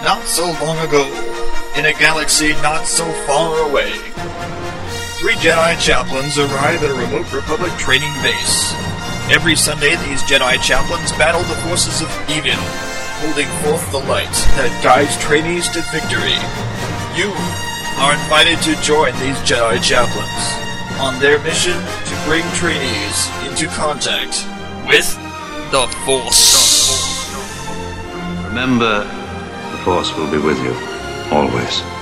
Not so long ago, in a galaxy not so far away, 3 Jedi chaplains arrive at a remote Republic training base. Every Sunday, these Jedi chaplains battle the forces of evil, holding forth the light that guides trainees to victory. You are invited to join these Jedi chaplains on their mission to bring trainees into contact with the Force. Remember, the Force will be with you, always.